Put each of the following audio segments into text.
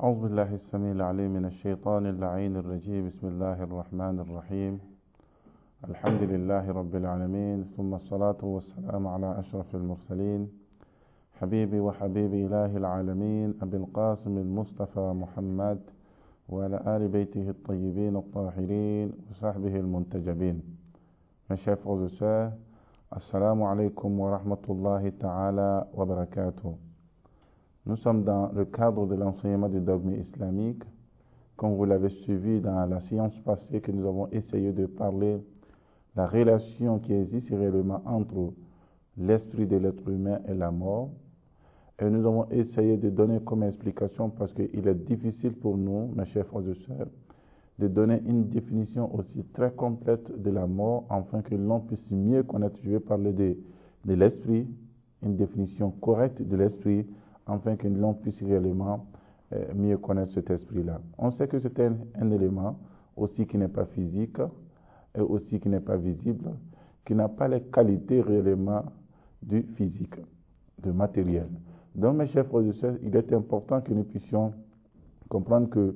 أعوذ بالله السميع العليم من الشيطان اللعين الرجيم. بسم الله الرحمن الرحيم. الحمد لله رب العالمين، ثم الصلاة والسلام على أشرف المرسلين حبيبي وحبيب إله العالمين أبي القاسم المصطفى محمد وعلى آل بيته الطيبين الطاهرين وصحبه المنتجبين. Mes chers frères et sœurs, Assalamu alaikum wa rahmatullahi ta'ala wa barakatuh. Nous sommes dans le cadre de l'enseignement du dogme islamique. Comme vous l'avez suivi dans la séance passée, que nous avons essayé de parler de la relation qui existe réellement entre l'esprit de l'être humain et la mort. Et nous avons essayé de donner comme explication, parce qu'il est difficile pour nous, mes chers frères et sœurs, de donner une définition aussi très complète de la mort, afin que l'on puisse mieux connaître. Je vais parler de l'esprit, une définition correcte de l'esprit, afin que l'on puisse réellement mieux connaître cet esprit-là. On sait que c'est un élément aussi qui n'est pas physique, et aussi qui n'est pas visible, qui n'a pas les qualités réellement du physique, du matériel. Donc, mes chers frères et sœurs, il est important que nous puissions comprendre que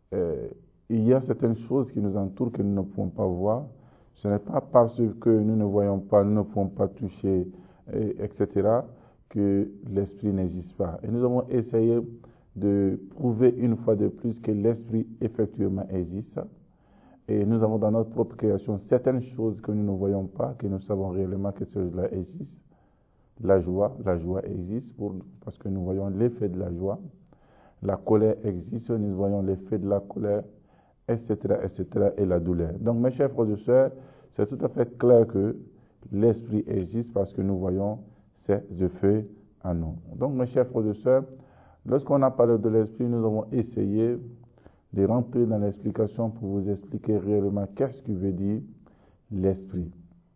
il y a certaines choses qui nous entourent que nous ne pouvons pas voir. Ce n'est pas parce que nous ne voyons pas, nous ne pouvons pas toucher, etc., que l'esprit n'existe pas. Et nous avons essayé de prouver une fois de plus que l'esprit effectivement existe. Et nous avons dans notre propre création certaines choses que nous ne voyons pas, que nous savons réellement que cela existe. La joie existe parce que nous voyons l'effet de la joie. La colère existe, nous voyons l'effet de la colère, etc., etc., et la douleur. Donc, mes chers frères et sœurs, c'est tout à fait clair que l'esprit existe parce que nous voyons ces effets en nous. Donc, mes chers frères et sœurs, lorsqu'on a parlé de l'esprit, nous avons essayé de rentrer dans l'explication pour vous expliquer réellement qu'est-ce que veut dire l'esprit.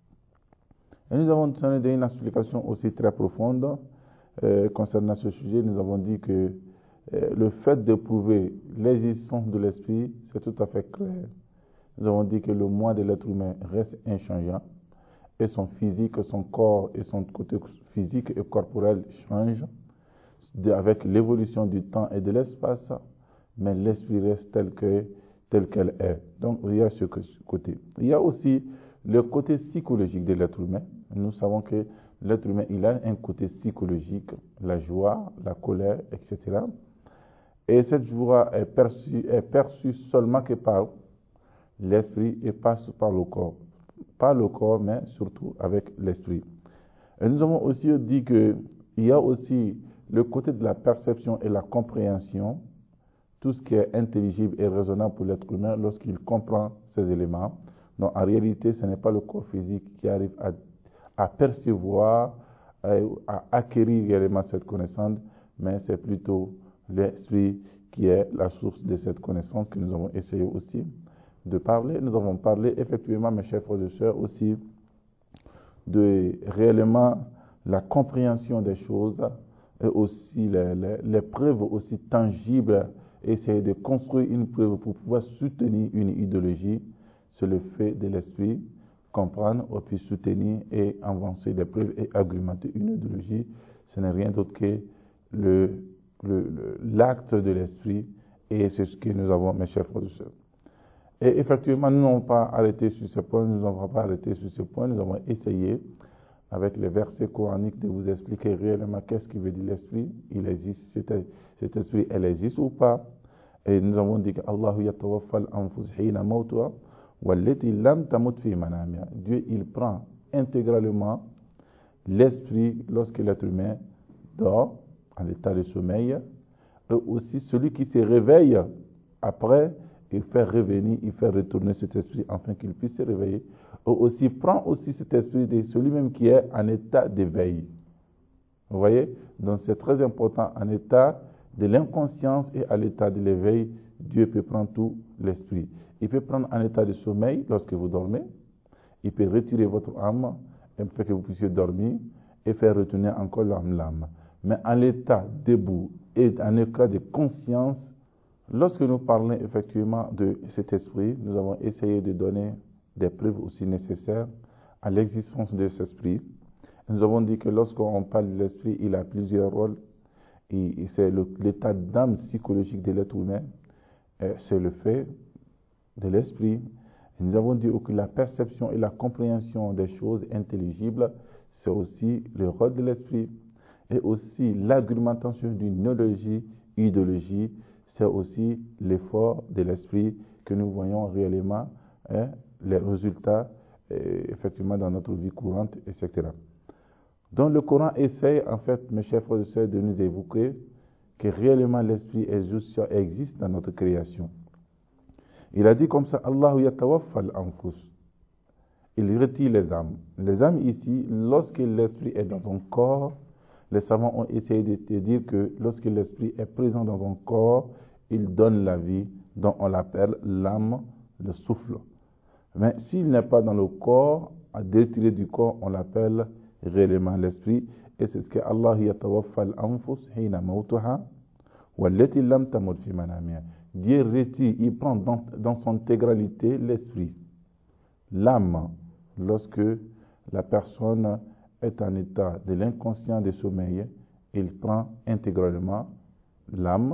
Et nous avons donné une explication aussi très profonde concernant ce sujet. Nous avons dit que le fait de prouver l'existence de l'esprit, c'est tout à fait clair. Nous avons dit que le moi de l'être humain reste inchangeant, et son physique, son corps et son côté physique et corporel changent avec l'évolution du temps et de l'espace, mais l'esprit reste tel qu'elle est. Donc, il y a ce côté. Il y a aussi le côté psychologique de l'être humain. Nous savons que l'être humain, il a un côté psychologique, la joie, la colère, etc. Et cette joie est perçue seulement que par l'esprit et pas par le corps. Pas le corps, mais surtout avec l'esprit. Et nous avons aussi dit qu'il y a aussi le côté de la perception et la compréhension, tout ce qui est intelligible et raisonnable pour l'être humain lorsqu'il comprend ces éléments. Donc, en réalité, ce n'est pas le corps physique qui arrive à percevoir, à acquérir réellement cette connaissance, mais c'est plutôt l'esprit qui est la source de cette connaissance que nous avons essayé aussi de parler. Nous avons parlé effectivement, mes chers frères et sœurs, aussi de réellement la compréhension des choses et aussi les preuves aussi tangibles. Essayer de construire une preuve pour pouvoir soutenir une idéologie, c'est le fait de l'esprit, comprendre, et puis soutenir et avancer des preuves et argumenter une idéologie. Ce n'est rien d'autre que l'acte de l'esprit, et c'est ce que nous avons, mes chers frères et sœurs. Et effectivement, nous n'avons pas arrêté sur ce point, nous avons essayé, avec les versets coraniques, de vous expliquer réellement qu'est-ce qui veut dire l'esprit. Il existe, cet esprit, elle existe ou pas. Et nous avons dit que Allahu yatawaffal anfus hina mawtuha wallati lam tamut fi manamiha. Dieu, il prend intégralement l'esprit lorsque l'être humain dort en état de sommeil, et aussi celui qui se réveille après, il fait revenir, il fait retourner cet esprit afin qu'il puisse se réveiller. Et aussi prend aussi cet esprit de celui-même qui est en état d'éveil. Vous voyez? Donc c'est très important, en état de l'inconscience et à l'état de l'éveil, Dieu peut prendre tout l'esprit. Il peut prendre en état de sommeil lorsque vous dormez, il peut retirer votre âme et faire que vous puissiez dormir et faire retourner encore l'âme. Mais en l'état debout et en état de conscience, lorsque nous parlons effectivement de cet esprit, nous avons essayé de donner des preuves aussi nécessaires à l'existence de cet esprit. Nous avons dit que lorsqu'on parle de l'esprit, il a plusieurs rôles. et c'est l'état d'âme psychologique de l'être humain, c'est le fait de l'esprit. Et nous avons dit que la perception et la compréhension des choses intelligibles, c'est aussi le rôle de l'esprit. Et aussi l'argumentation d'une idéologie, c'est aussi l'effort de l'esprit que nous voyons réellement, les résultats, effectivement, dans notre vie courante, etc. Donc le Coran essaye, en fait, mes chers frères et sœurs, de nous évoquer que réellement l'esprit existe dans notre création. Il a dit comme ça, Allahu yatawaffal anfus. Il retire les âmes. Les âmes ici, lorsque l'esprit est dans ton corps, les savants ont essayé de te dire que lorsque l'esprit est présent dans ton corps, il donne la vie, dont on l'appelle l'âme, le souffle. Mais s'il n'est pas dans le corps, à retirer du corps, on l'appelle réellement l'esprit. Et c'est ce que Allah yatawaffal anfus hina mawtuha wallati lam tamut fi manamiha. Dieu retire, il prend dans son intégralité l'esprit, l'âme, lorsque la personne est en état de l'inconscient de sommeil, il prend intégralement l'âme.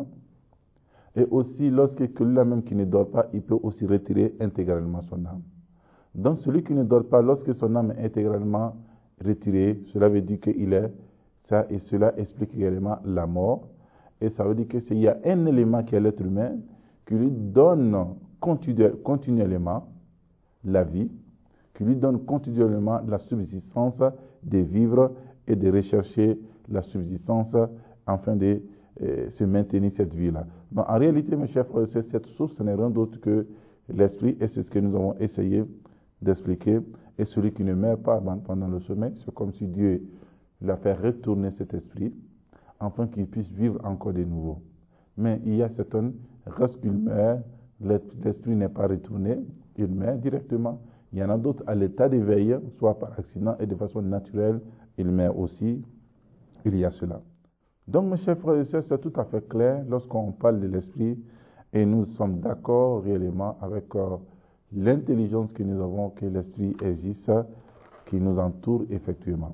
Et aussi, lorsque celui-là même qui ne dort pas, il peut aussi retirer intégralement son âme. Donc, celui qui ne dort pas, lorsque son âme est intégralement retirée, cela veut dire qu'il est ça, et cela explique également la mort. Et ça veut dire qu'il y a un élément qui est l'être humain qui lui donne continuellement la vie, qui lui donne continuellement la subsistance de vivre et de rechercher la subsistance afin de se maintenir cette vie-là. Donc, en réalité, mes chers frères, cette source n'est rien d'autre que l'esprit, et c'est ce que nous avons essayé d'expliquer. Et celui qui ne meurt pas pendant le sommeil, c'est comme si Dieu l'a fait retourner cet esprit afin qu'il puisse vivre encore de nouveau. Mais il y a certaines, lorsqu'il meurt, l'esprit n'est pas retourné, il meurt directement. Il y en a d'autres à l'état d'éveil, soit par accident et de façon naturelle, il meurt aussi. Il y a cela. Donc, mes chers frères et sœurs, c'est tout à fait clair lorsqu'on parle de l'esprit et nous sommes d'accord réellement avec l'intelligence que nous avons, que l'esprit existe, qui nous entoure effectivement.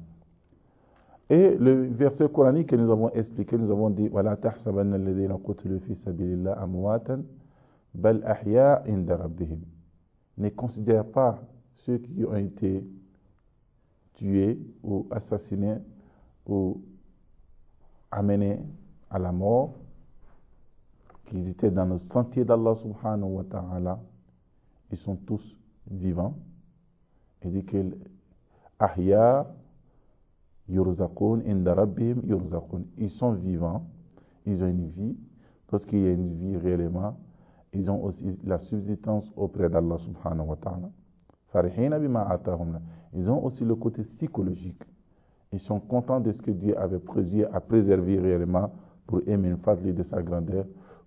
Et le verset coranique que nous avons expliqué, nous avons dit وَلَا تَحْسَبَنَّ الَّذِينَ قُتِلُوا فِي سَبِيلِ اللَّهِ أَمْوَاتًا بَلْ أَحْيَاءٌ عِندَ رَبِّهِمْ. Ne considère pas ceux qui ont été tués ou assassinés ou amenés à la mort, qu'ils étaient dans le sentier d'Allah subhanahu wa ta'ala. Ils sont tous vivants. Il dit que ahya yurzaqun inda rabbihim yurzaqun. Ils sont vivants, ils ont une vie. Lorsqu'il y a une vie réellement, ils ont aussi la subsistance auprès d'Allah subhanahu wa ta'ala. Farihina bima atahum. Ils ont aussi le côté psychologique. Ils sont contents de ce que Dieu avait prévu à préserver réellement pour aimer une fadli de sa grandeur.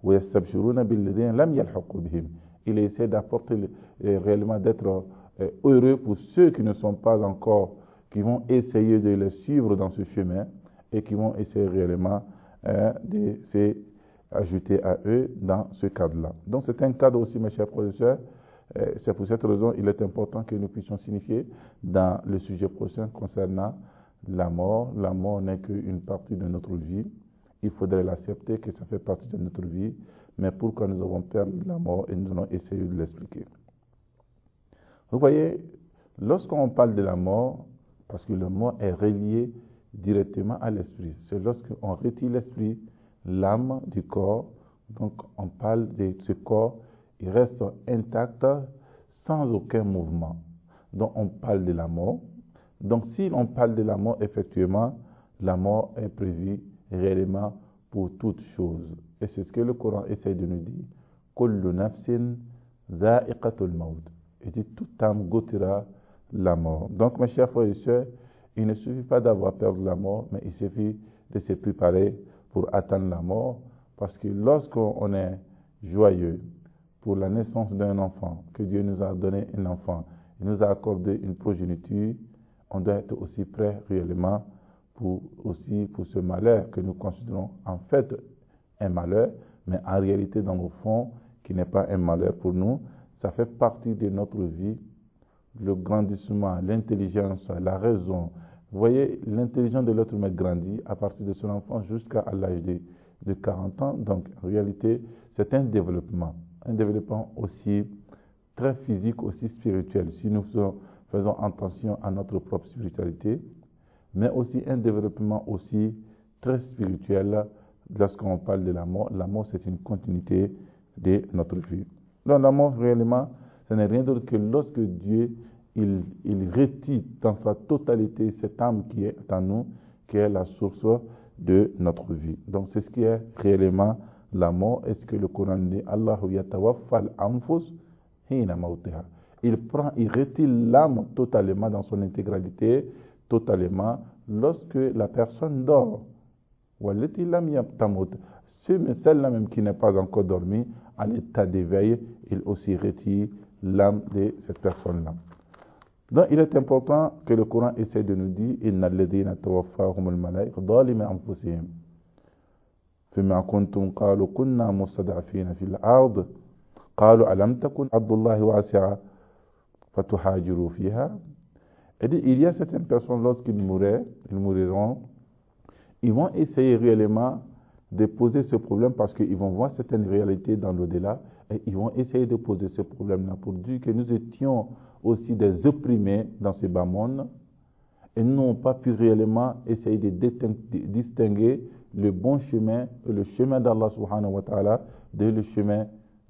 Il essaie d'apporter réellement d'être heureux pour ceux qui ne sont pas encore, qui vont essayer de les suivre dans ce chemin et qui vont essayer réellement de s'ajouter à eux dans ce cadre-là. Donc c'est un cadre aussi, mes chers professeurs. C'est pour cette raison qu'il est important que nous puissions signifier dans le sujet prochain concernant la mort. La mort n'est qu'une partie de notre vie. Il faudrait l'accepter que ça fait partie de notre vie. Mais pourquoi nous avons peur de la mort et nous allons essayer de l'expliquer. Vous voyez, lorsqu'on parle de la mort, parce que la mort est reliée directement à l'esprit. C'est lorsqu'on retire l'esprit, l'âme du corps, donc on parle de ce corps, il reste intact sans aucun mouvement. Donc on parle de la mort. Donc si on parle de la mort, effectivement, la mort est prévue réellement pour toute chose. Et c'est ce que le Coran essaie de nous dire. Kullu nafsin dha'iqatul maut. Il dit toute âme goûtera la mort. Donc mes chers frères et sœurs, il ne suffit pas d'avoir peur de la mort, mais il suffit de se préparer pour attendre la mort. Parce que lorsqu'on est joyeux pour la naissance d'un enfant, que Dieu nous a donné un enfant, il nous a accordé une progéniture, on doit être aussi prêt réellement pour ce malheur que nous considérons en fait un malheur, mais en réalité dans le fond qui n'est pas un malheur pour nous. Ça fait partie de notre vie, le grandissement, l'intelligence, la raison, Vous voyez, l'intelligence de l'être humain grandit à partir de son enfance jusqu'à l'âge de 40 ans. Donc, en réalité, c'est un développement aussi très physique, aussi spirituel, si nous faisons attention à notre propre spiritualité, mais aussi un développement aussi très spirituel lorsqu'on parle de la mort. La mort, c'est une continuité de notre vie. Donc, la mort, réellement, ce n'est rien d'autre que lorsque Dieu il retire dans sa totalité cette âme qui est en nous, qui est la source de notre vie. Donc, c'est ce qui est réellement la mort. Est-ce que le Coran dit Allahu yatawaffal anfus hina mautiha. Il retire l'âme totalement dans son intégralité, totalement, lorsque la personne dort. Celle-là même qui n'est pas encore dormi, à l'état d'éveil, il aussi retire l'âme de cette personne-là. Donc, il est important que le Coran essaie de nous dire Inna alladhina tawaffahumul malaika zalimi anfusihim. Fima kuntum qalu kunna mustad'afina fil ard. Qalu alam takun ardullahi wasi'a fatuhajiru fiha. Et il y a certaines personnes, lorsqu'ils mourront, ils vont essayer réellement de poser ce problème parce qu'ils vont voir certaines réalités dans l'au-delà et ils vont essayer de poser ce problème-là pour dire que nous étions aussi des opprimés dans ce bas monde et nous n'avons pas pu réellement essayer de distinguer le bon chemin, le chemin d'Allah subhanahu wa ta'ala d'un chemin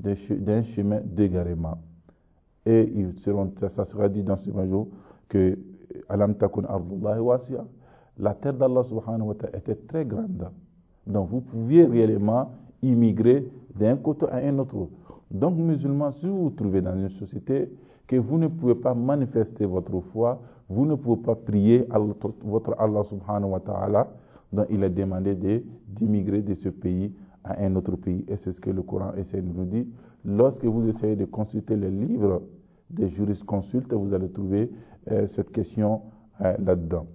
d'égarement. Et ça sera dit dans ce jour que Alam takun ardullahi wasi'a. La terre d'Allah subhanahu wa ta'ala était très grande. Donc vous pouviez réellement immigrer d'un côté à un autre. Donc musulmans, si vous vous trouvez dans une société que vous ne pouvez pas manifester votre foi, vous ne pouvez pas prier votre Allah subhanahu wa ta'ala, donc il est demandé d'immigrer de ce pays à un autre pays. Et c'est ce que le Coran essaie de nous dire. Lorsque vous essayez de consulter les livres des jurisconsultes, vous allez trouver cette question là-dedans.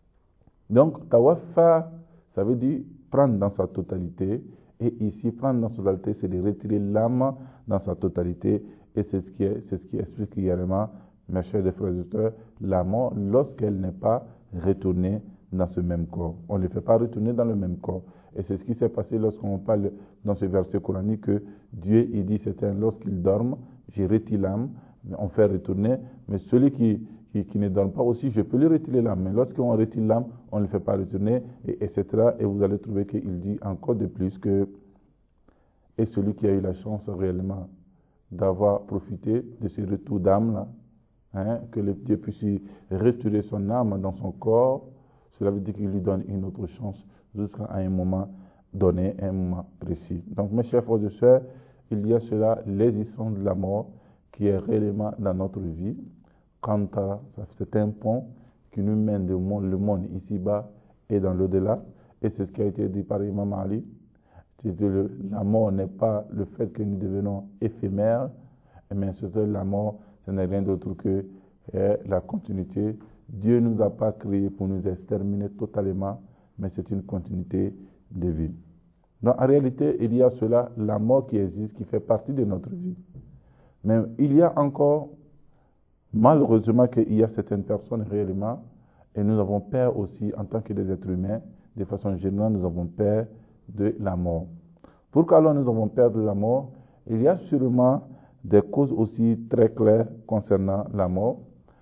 Donc, tawaffa, ça veut dire prendre dans sa totalité. Et ici, prendre dans sa totalité, c'est de retirer l'âme dans sa totalité. Et c'est ce qui explique clairement, mes chers frères et sœurs, la mort lorsqu'elle n'est pas retournée dans ce même corps. On ne le fait pas retourner dans le même corps. Et c'est ce qui s'est passé lorsqu'on parle dans ce verset coranique que Dieu, il dit, lorsqu'ils dorment, j'ai retiré l'âme, on fait retourner, mais celui qui ne dorme pas aussi, je peux lui retirer l'âme. Mais lorsqu'on retire l'âme, on ne le fait pas retourner, etc. Et vous allez trouver qu'il dit encore de plus que, et celui qui a eu la chance réellement d'avoir profité de ce retour d'âme-là, que le Dieu puisse retirer son âme dans son corps, cela veut dire qu'il lui donne une autre chance jusqu'à un moment donné, un moment précis. Donc, mes chers frères et sœurs, il y a cela, l'existence de la mort, qui est réellement dans notre vie. Quant à c'est un pont qui nous mène le monde ici-bas et dans l'au-delà. Et c'est ce qui a été dit par Imam Ali. La mort n'est pas le fait que nous devenons éphémères, mais surtout la mort, ce n'est rien d'autre que la continuité. Dieu ne nous a pas créés pour nous exterminer totalement, mais c'est une continuité de vie. Donc en réalité, il y a cela, la mort qui existe, qui fait partie de notre vie. Mais il y a encore, malheureusement, qu'il y a certaines personnes réellement, et nous avons peur aussi, en tant que des êtres humains, de façon générale, nous avons peur de la mort. Pourquoi alors nous avons peur de la mort? Il y a sûrement des causes aussi très claires concernant la mort.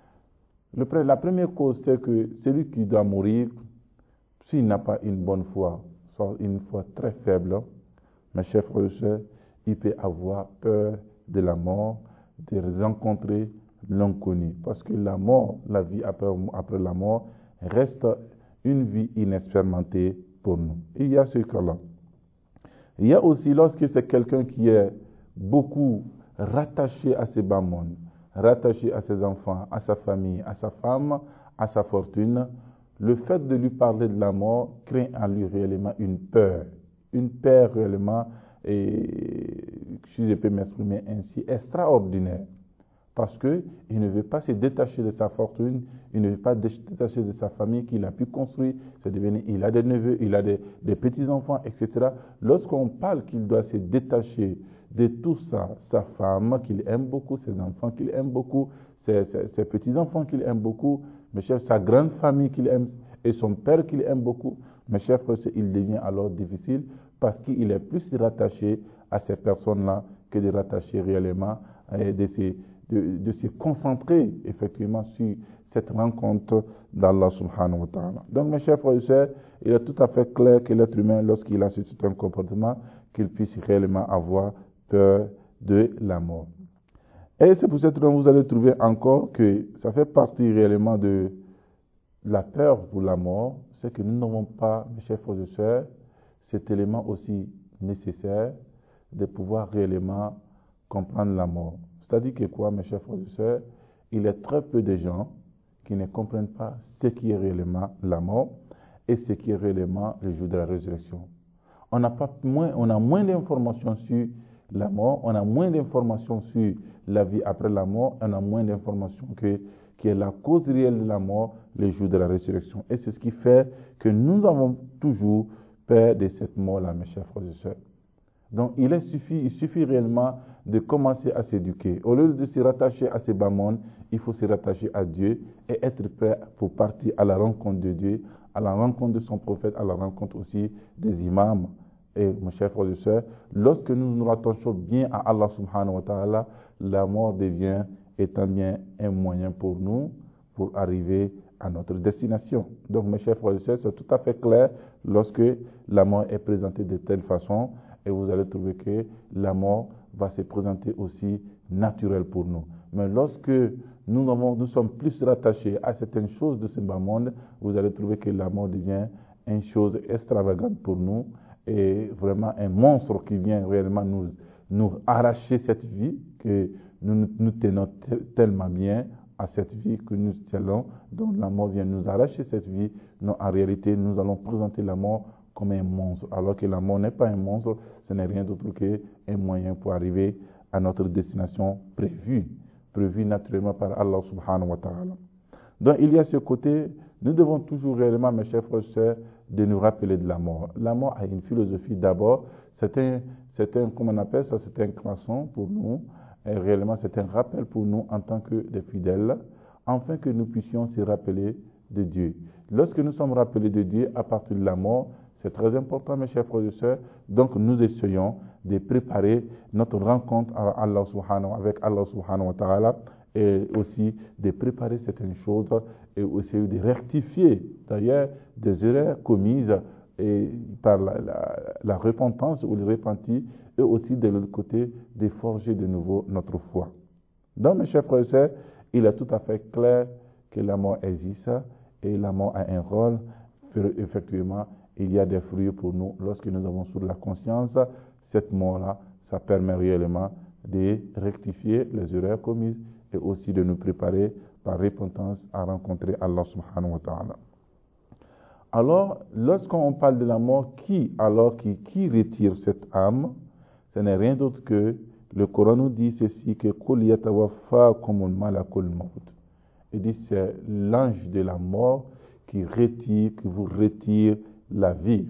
La première cause, c'est que celui qui doit mourir, s'il n'a pas une bonne foi, soit une foi très faible, mes chers frères et sœurs, il peut avoir peur de la mort, de rencontrer l'inconnu. Parce que la mort, la vie après la mort, reste une vie inexpérimentée pour nous. Il y a ce cas-là. Il y a aussi lorsque c'est quelqu'un qui est beaucoup rattaché à ses bas mondes, rattaché à ses enfants, à sa famille, à sa femme, à sa fortune, le fait de lui parler de la mort crée en lui réellement une peur réellement, et si je peux m'exprimer ainsi, extraordinaire. Parce qu'il ne veut pas se détacher de sa fortune, il ne veut pas se détacher de sa famille qu'il a pu construire. Il a des neveux, il a des petits-enfants, etc. Lorsqu'on parle qu'il doit se détacher de tout ça, sa femme qu'il aime beaucoup, ses enfants qu'il aime beaucoup, ses petits-enfants qu'il aime beaucoup, mes chers, sa grande famille qu'il aime et son père qu'il aime beaucoup, mes chers frères, il devient alors difficile parce qu'il est plus rattaché à ces personnes-là que de rattacher réellement, de se concentrer effectivement sur cette rencontre d'Allah subhanahu wa ta'ala. Donc mes chers frères et sœurs, il est tout à fait clair que l'être humain, lorsqu'il a ce certain comportement, qu'il puisse réellement avoir peur de la mort. Et c'est pour cette raison que vous allez trouver encore que ça fait partie réellement de la peur pour la mort, c'est que nous n'avons pas, mes chers frères et sœurs, cet élément aussi nécessaire de pouvoir réellement comprendre la mort. C'est-à-dire que quoi, mes chers frères et sœurs, il est très peu de gens qui ne comprennent pas ce qui est réellement la mort et ce qui est réellement le jour de la résurrection. On a moins d'informations sur la mort, on a moins d'informations sur la vie après la mort, on a moins d'informations qui est la cause réelle de la mort, le jour de la résurrection. Et c'est ce qui fait que nous avons toujours peur de cette mort-là, mes chers frères et sœurs. Donc il suffit réellement de commencer à s'éduquer. Au lieu de se rattacher à ces bas mondes, il faut se rattacher à Dieu et être prêt pour partir à la rencontre de Dieu, à la rencontre de son prophète, à la rencontre aussi des imams. Et mes chers frères et sœurs, lorsque nous nous rattachons bien à Allah subhanahu wa ta'ala, la mort devient étant bien un moyen pour nous pour arriver à notre destination. Donc mes chers frères et sœurs, c'est tout à fait clair lorsque la mort est présentée de telle façon, et vous allez trouver que la mort va se présenter aussi naturelle pour nous. Mais lorsque nous sommes plus rattachés à certaines choses de ce bas monde, vous allez trouver que la mort devient une chose extravagante pour nous et vraiment un monstre qui vient réellement nous arracher cette vie que nous tenons tellement bien à cette vie que nous tenons, donc la mort vient nous arracher cette vie. Non, en réalité, nous allons présenter la mort comme un monstre, alors que la mort n'est pas un monstre, ce n'est rien d'autre qu'un moyen pour arriver à notre destination prévue naturellement par Allah subhanahu wa ta'ala. Donc il y a ce côté, nous devons toujours réellement, mes chers frères et sœurs, de nous rappeler de la mort. La mort a une philosophie d'abord, comment on appelle ça, c'est un croissant pour nous, et réellement c'est un rappel pour nous en tant que des fidèles, afin que nous puissions se rappeler de Dieu. Lorsque nous sommes rappelés de Dieu à partir de la mort, c'est très important, mes chers frères et sœurs. Donc, nous essayons de préparer notre rencontre avec Allah subhanahu wa ta'ala et aussi de préparer certaines choses et aussi de rectifier d'ailleurs des erreurs commises et par la repentance ou le repenti et aussi de l'autre côté de forger de nouveau notre foi. Donc, mes chers frères et sœurs, il est tout à fait clair que la mort existe et la mort a un rôle effectivement. Il y a des fruits pour nous. Lorsque nous avons sur la conscience, cette mort-là, ça permet réellement de rectifier les erreurs commises et aussi de nous préparer par repentance à rencontrer Allah subhanahu wa ta'ala. Alors, lorsqu'on parle de la mort, qui retire cette âme? Ce n'est rien d'autre que le Coran nous dit ceci, que Qul yatawaffakumul malakul maut. Il dit c'est l'ange de la mort qui vous retire la vie.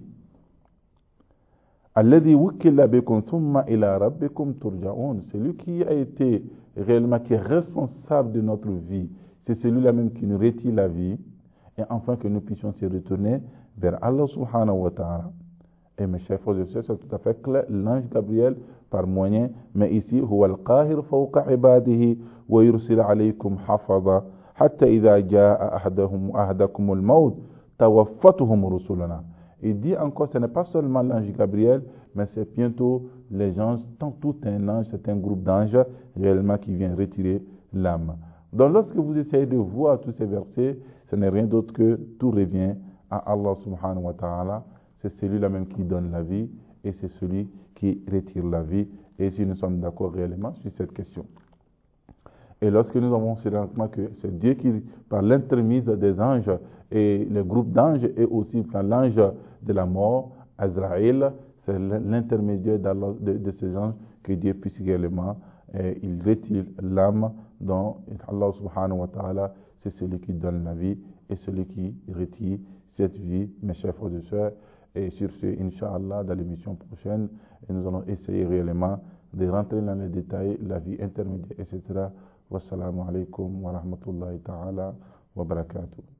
Alladhi wukila bikum thumma ila rabbikum turja'un. Celui qui a été réellement qui est responsable de notre vie, c'est celui-là même qui nous retire la vie et enfin que nous puissions se retourner vers Allah subhanahu wa ta'ala. Et mes chers frères et sœurs, c'est tout à fait clair, l'ange Gabriel par moyen, mais ici huwa al-qahir fawqa ibadihi wa yursil alaykum hafaza hatta idha jaa ahadakum al-maut tawaffatuhum rusuluna. Il dit encore, ce n'est pas seulement l'ange Gabriel, mais c'est bientôt les anges, tout un ange, c'est un groupe d'anges réellement qui vient retirer l'âme. Donc lorsque vous essayez de voir tous ces versets, ce n'est rien d'autre que tout revient à Allah subhanahu wa ta'ala. C'est celui-là même qui donne la vie et c'est celui qui retire la vie. Et si nous sommes d'accord réellement sur cette question. Et lorsque nous avons ce rencontre que c'est Dieu qui, par l'intermédiaire des anges et le groupe d'anges et aussi par l'ange de la mort, Azraël, c'est l'intermédiaire de ces anges que Dieu puisse réellement, il retire l'âme dont Allah subhanahu wa ta'ala, c'est celui qui donne la vie et celui qui retire cette vie, mes chers frères et sœurs. Et sur ce, Inch'Allah, dans l'émission prochaine, nous allons essayer réellement de rentrer dans les détails, la vie intermédiaire, etc. Wassalamu alaikum wa rahmatullahi ta'ala وبركاته.